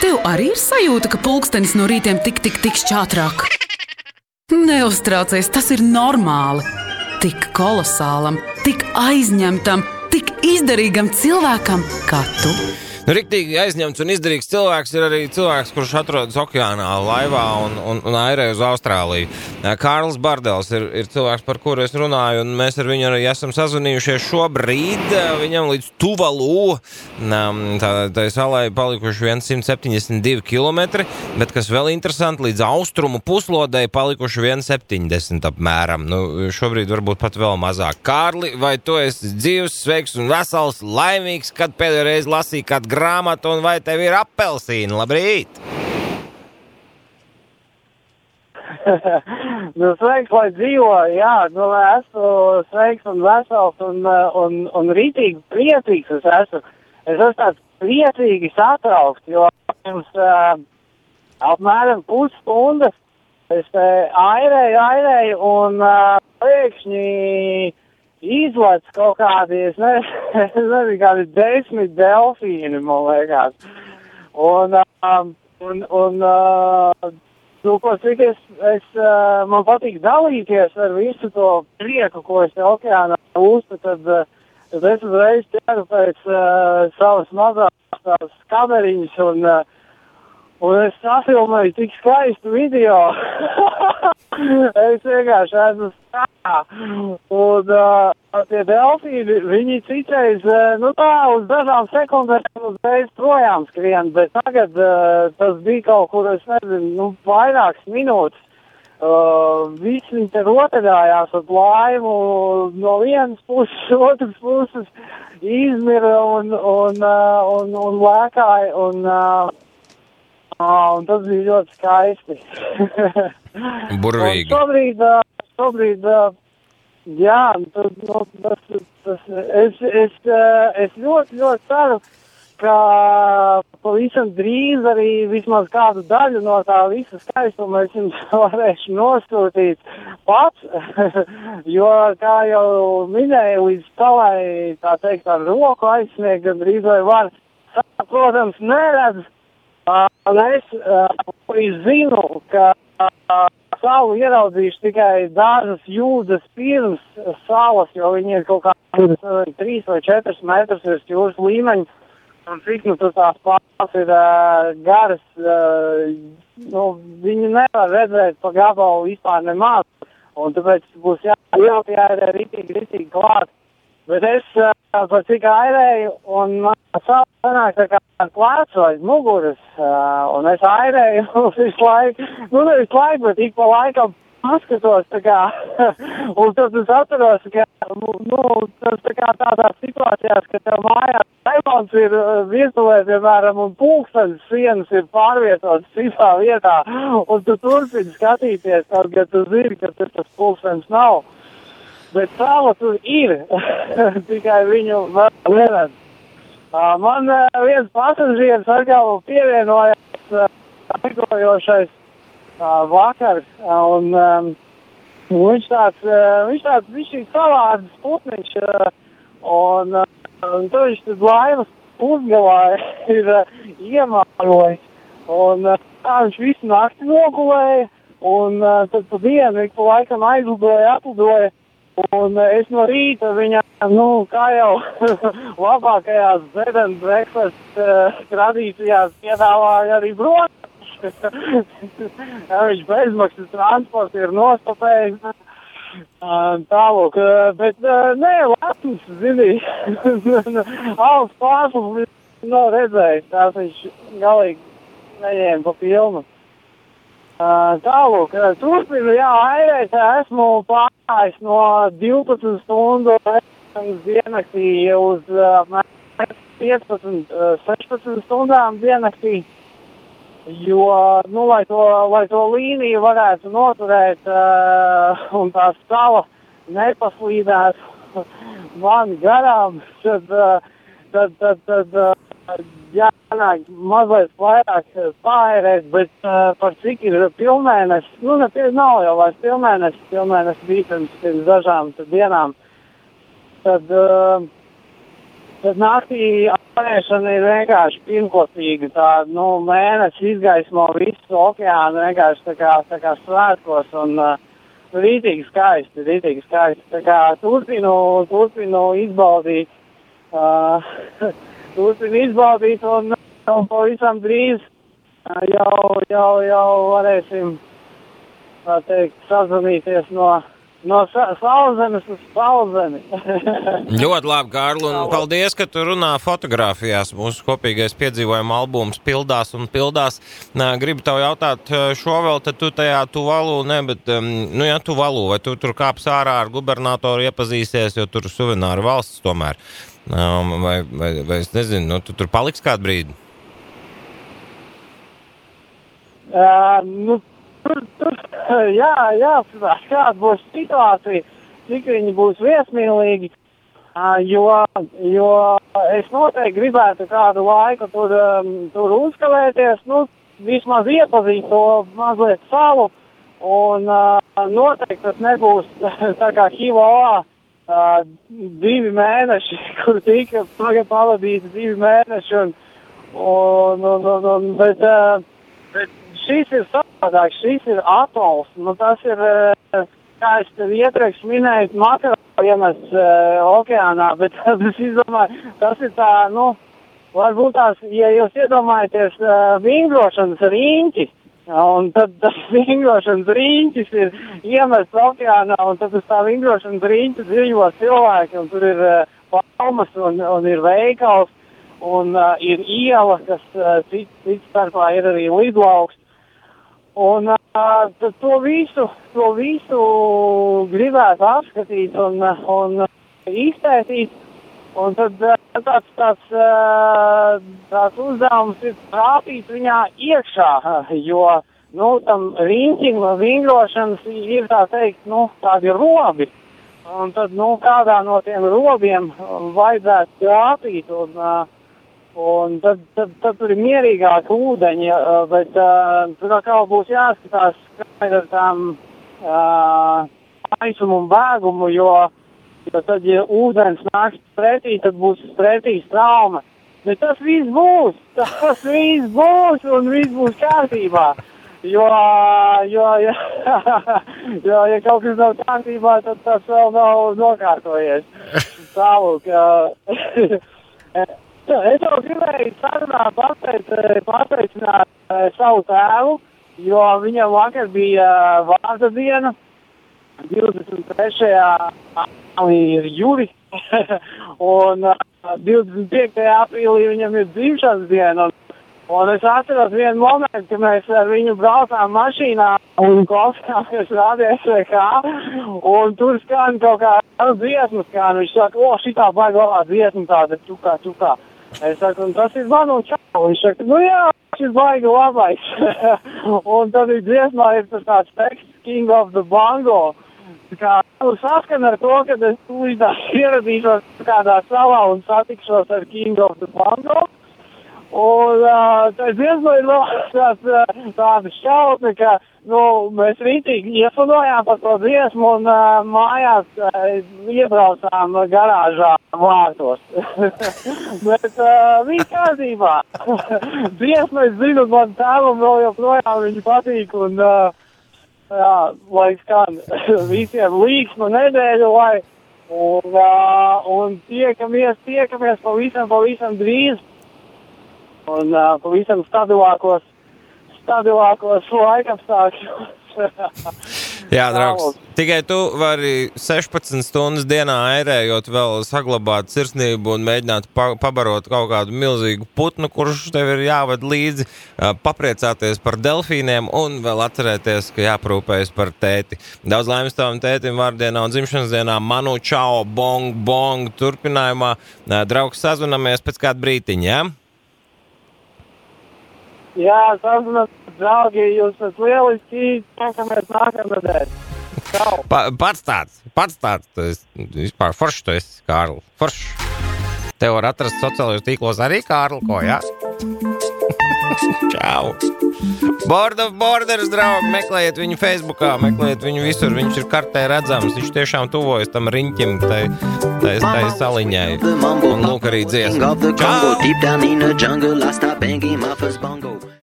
Tev arī ir sajūta, ka pulkstenis no rītiem tik šķātrāk. Neuztraucies, tas ir normāli. Tik kolosālam, tik aizņemtam, tik izdarīgam cilvēkam kā tu. Riktīgi aizņemts un izdarīgs cilvēks ir arī cilvēks, kurš atrodas okeānā, laivā un airē uz Austrāliju. Kārlis Bardels ir cilvēks, par kuru es runāju, un mēs ar viņu arī esam sazvanījušies šobrīd. Viņam līdz Tuvalu, tai salai palikuši 172 kilometri, bet kas vēl interesanti, līdz austrumu puslodei palikuši 170 apmēram. Šobrīd varbūt pat vēl mazāk. Kārli, vai tu esi dzīvs, sveiks un vesels, laimīgs, kad pēdējo reizi lasīji kādu grāmatu, un vai tev ir apelsīni? Labrīt! Sveiks, lai dzīvo, jā, esmu sveiks un vesels un rītīgi priecīgs es esmu. Es esmu tāds priecīgi satraukts, jo pirms apmēram pusstundas es airēju un pēkšņi izlec kaut kādi, es nezinu, kādi 10 delfīni, man liekas. Ko cik man patīk dalīties ar visu to prieku, ko es okeānā uztu, tad es uzreiz ķeru pēc savas mazās kameriņas un es safilmēju tik skaistu video. Es vienkārši esmu stāvā. Un tie delfīni, viņi citreiz, uz dažām sekundēm uzreiz projām skrien, bet tagad tas bija kaut kur, es nezinu, vairākas minūtes. Visi viņi te rotaļājās ar laivu no vienas puses, otras puses izmira un lēkāja un tas bija ļoti skaisti. Burvīgi. Šobrīd, jā, es ļoti ceru, ka pavisam drīz arī vismaz kādu daļu no tā visa skaistuma es jums varēšu nosūtīt pats, jo, kā jau minēju, līdz salai, tā teikt, ar roku aizsniegt, gandrīz vai var, protams, neredz. Un es zinu, ka salu ieraudzīšu tikai dažas jūdzes pirms salas, jo viņi ir kaut kādas 3 vai 4 metrus virs jūras līmeņa. Un cik tās pārs ir garas, viņi nevar redzēt pa gabalu vispār nemaz. Un tāpēc būs jāpierē ritīgi klāt. Bet es par cik airēju, un man sāp sanāk tā kā plēcu aiz muguras, un es airēju visu laiku, nevis laiku, bet ik pa laikam paskatos, tā kā, un tad es atceros, ka, tas tā kā tādās situācijās, ka tev mājās telefons ir virtuvē, piemēram, un pulkstenis sienas ir pārvietotas citā vietā, un tu turpini skatīties, kaut kad tu zini, ka tur tas pulkstenis nav. Bet sala tur ir, tikai viņu vēl neredz. Man viens pasažieris atkal pievienojās sekojošais vakar, un viņš tāds bišķīgi savāds putniņš, un tur viņš tad laivas pusgalā ir iemārojis, un tā viņš visu nakti nogulēja, un tad pa dienu ik pa laikam atlidoja. Un es no rīta viņam, kā jau labākajās bed and breakfast tradīcijās piedāvāja arī brokastu. Viņš bezmaksas transports ir nostopējis. Tālūk, bet lepns, zini, augsts pārslas nav redzējis, tās viņš galīgi neņēma pa pilnu. Tālūk, turpinu, airēt, esmu pārājis no 12 stundu diennaktī uz 15-16 stundām diennaktī, jo, lai to līniju varētu noturēt un tā sala nepaslīdētu man garām, tad jānāk mazliet vairāk pārēt, bet par cik ir pilnmēnesis, nav jau vairs pilnmēnesis bija pirms dažām dienām, tad tad naktī apēšana ir vienkārši pirmkopīga. Tā, mēnesis izgaismo visu okeānu vienkārši tā kā svētkos un rītīgi skaisti. Tā kā turpinu izbaudīt, un pavisam drīz jau varēsim, tā teikt, sazvanīties no saulzemes uz sauszemi. Ļoti labi, Kārli, un paldies, ka tu runā fotografijās. Mūsu kopīgais piedzīvojuma albums pildās. Gribu tev jautāt šo vēl, tad tu tajā Tuvalu, Tuvalu, vai tu tur kāps ārā ar gubernatoru iepazīsies, jo tur suvenāru valsts tomēr. Vai es nezinu, tu tur paliks kādu brīdi? Kāda būs situācija, cik viņi būs viesmīlīgi, jo es noteikti gribētu kādu laiku tur uzkavēties, vismaz iepazīt to mazliet salu, un noteikti tas nebūs tā kā Hivoā 2 mēneši, kur tika pavadīti 2 mēneši, bet šis ir savādāk, šis ir atols. Tas ir, kā es tev iepriekš minēju, makro iemests okeānā, bet es izdomāju, tas ir tā, varbūt tās, ja jūs iedomājaties vingrošanas riņķi, un tad tas vingrošanas riņķis ir iemests okeānā, un tad uz tā vingrošanas riņķa dzīvo cilvēki, un tur ir palmas, un ir veikals, un ir iela, kas cits starpā ir arī lidlauks. Un to visu gribētu apskatīt un izpētīt, un tad tāds uzdevums ir trāpīt viņā iekšā, jo, tam riņķim vingrošanas ir, tā teikt, tādi robi, un tad, kādā no tiem robiem vajadzētu trāpīt, un tad tur ir mierīgāk ūdeņi, bet tur atkal būs jāskatās, kā ir ar tām aisumu un bēgumu, jo tad, ja ūdens nāks pretī, tad būs pretī trauma. Bet tas viss būs, un viss būs kārtībā. Jo, ja kaut kas nav kārtībā, tad tas vēl nav nokārtojies. Tālūk, es jau gribēju sarunā pateicināt savu tēvu, jo viņam vakar bija vārda diena, 23. ir Juri, un 25. aprīlī viņam ir dzimšanas diena. Un es atceros vienu momentu, kad mēs ar viņu braucām mašīnā un klausījāmies radio SVK, un tur skan kaut kā dziesmas, kā viņš saka, šitā baigā dziesma tāda čukā. Es saku, un tas ir man un čau. Viņš saka, šis baigi labais. Un tad dziesmā ir tāds teksts King of the Bongo. Kā saskan ar to, kad es tūlītās ieradīšos kādā salā un satikšos ar King of the Bongo. Un tā dziesma ir tāda šautne, ka mēs rītīgi iefunojām par to dziesmu un mājās iebraucām garāžā vārtos. Bet viss kārtībā. Dziesma, es zinu, man tēvam vēl joprojām viņa patīk un lai skan visiem līksmu nedēļu, un tiekamies pavisam drīz. Un pavisam stabilākos laikapstākļos. Jā, draugs, tikai tu vari 16 stundas dienā airējot vēl saglabāt sirsnību un mēģināt pabarot kaut kādu milzīgu putnu, kurš tev ir jāved līdzi, papriecāties par delfīniem un vēl atcerēties, ka jāprūpējas par tēti. Daudz laimes tavam tētim vārdienā un dzimšanas dienā. Manu čau, bong, turpinājumā. Draugs, sazvanamies pēc kāda brītiņa, jā? Jā, sazvanāt, draugi, jūs esat lieliski, tiekamies nākamnedēļ. Čau. Pats tāds, tu esi vispār foršs, tu esi, Kārli, foršs. Tev var atrast sociālajos tīklos arī, Kārli, ko, jā? Čau! Board of Borders, draugi, meklējiet viņu Facebookā, meklējiet viņu visur, viņš ir kartē redzams, viņš tiešām tuvojas tam riņķim, tai saliņai. Un lūk arī dziesmu. Čau!